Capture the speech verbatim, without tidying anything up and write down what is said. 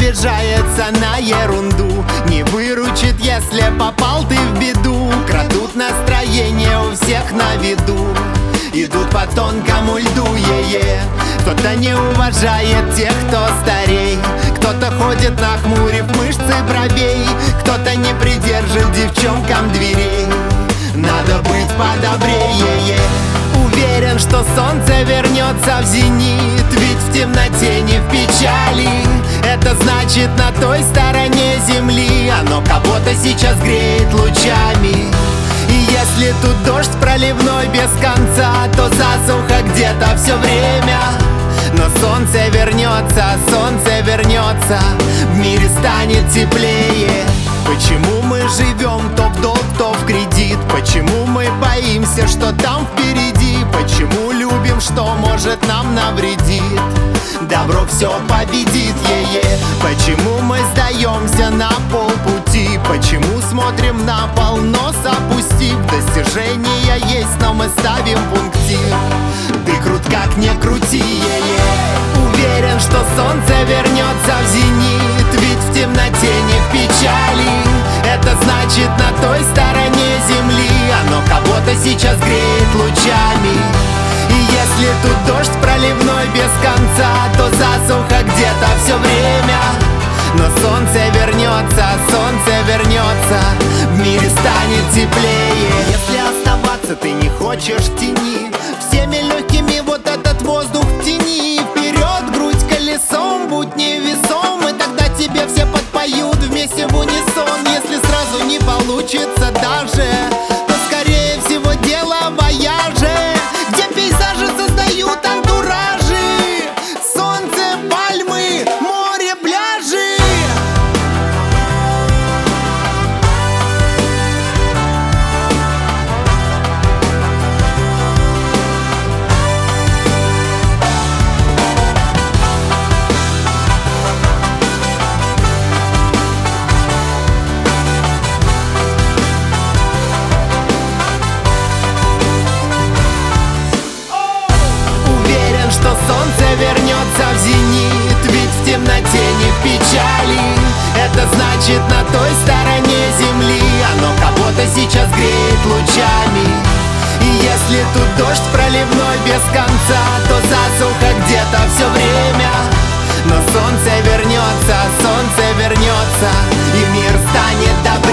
обижается на ерунду, не выручит, если попал ты в беду. Крадут настроение у всех на виду, идут по тонкому льду, е-е. Кто-то не уважает тех, кто старей, кто-то ходит нахмурив мышцы бровей, кто-то не придержит девчонкам дверей. Надо быть подобрее, уверен, что солнце вернется в зенит, ведь в темноте не в печали. Это значит, на той стороне земли оно кого-то сейчас греет лучами. И если тут дождь проливной без конца, то засуха где-то все время. Но солнце вернется, солнце вернется, в мире станет теплее. Почему мы живем то в долг, то в кредит? Почему мы боимся, что там впереди? Почему любим, что может нам навредит? Добро все победит, е-е. Почему мы сдаемся на полпути? Почему смотрим на пол, нос опустив? Достижения есть, но мы ставим пунктир. Ты крут как не крути, е-е. Уверен, что солнце вернется в зенит, ведь в темноте не в печали. Это значит, на той стороне земли оно кого-то сейчас греет лучами. И если тут дождь проливной без конца, то засуха где-то все время. Но солнце вернется, солнце вернется, в мире станет теплее. Если оставаться ты не хочешь в тени, всеми легкими вот этот воздух втяни. Вперед, грудь колесом, будь невесом, и тогда тебе все подпоют вместе в унисон. Если сразу не получится даже, то скорее всего дело в вояже, где пейзажи создают антуражи. Солнце, пальмы, море, пляжи. Что солнце вернется в зенит, ведь в темноте не в печали. Это значит, на той стороне земли оно кого-то сейчас греет лучами. И если тут дождь проливной без конца, то засуха где-то все время. Но солнце вернется, солнце вернется, и мир станет добрее.